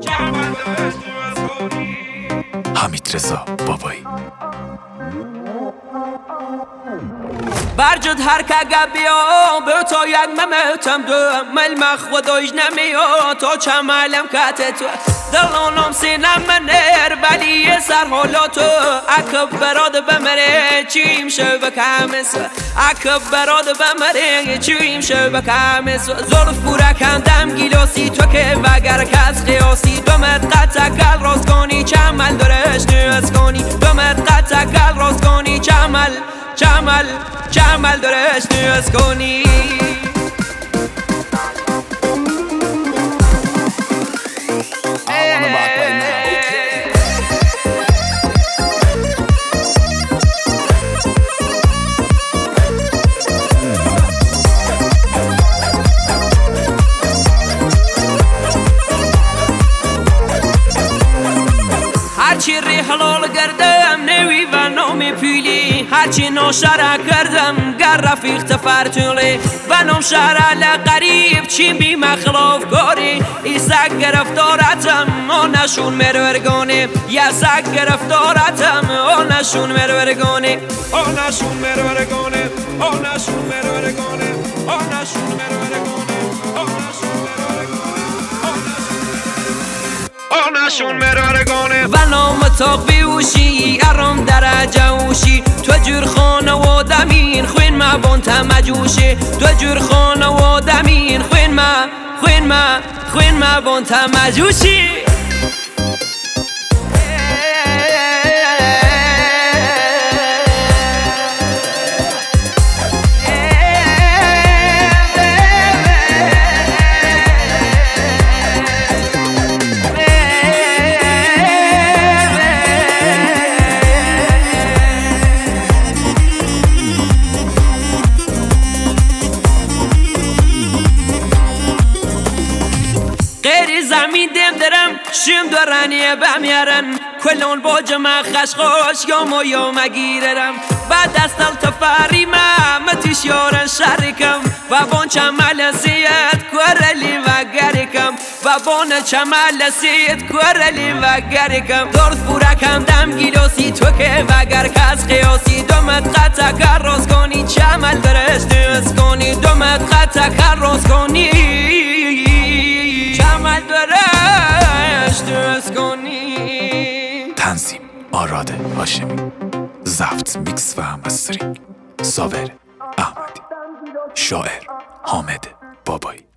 حمیدرضا بابایی برجد هر که بیا به تا یک ممتم دو ملمخ خودش نمیاد تا چمالم کت تو دلانم سینم منر ولی سر حالا تو اکب براد بمره چیم شو بکمس اکب براد بمره چیم شو بکمس ظرف پورا کندم گیلاسی تو که وگر کس قیاسی دومت قطع راست کنی چمل درش نیاز کنی دومت قطع راست کنی چمل درش نیاز کنی هرچی ری حلال کردم نوی و نام پیلی هرچی ناشرع کردم گر رفیق تفرتولی و نام شرع لقریب چی بی مخلاف کاری ای سگ گرفتارتم آنشون مرورگانه یا سگ گرفتارتم آنشون مرورگانه آنشون مرورگانه آنشون مرورگانه آنشون مرورگانه آنشون مرارگانه و نام تاق بیوشی ارام درجه اوشی تو جور خانه و دمین خوین ما بانت مجوشی تو جور خانه و دمین خوین ما بانت مجوشی زمین دم درم شم دورانیه بمیارن کلون باج ما خشخاش یا مگیرم بعد دستال تفاری ما متیش یارن شرکم و بان چمال سیت کورلی و گرکم و بان چمال سیت کورلی و گرکم دارت پورا کم دم گیلاسی تو که وگر کس قیاسی دومت قطع کر راست کنی چمل درش نیاز کنی دومت قطع کر راست کنی چمل درش نیاز کنی تنظیم آراد هاشمی ضبط میکس و مسترینگ ساور احمدی شاعر حامد بابایی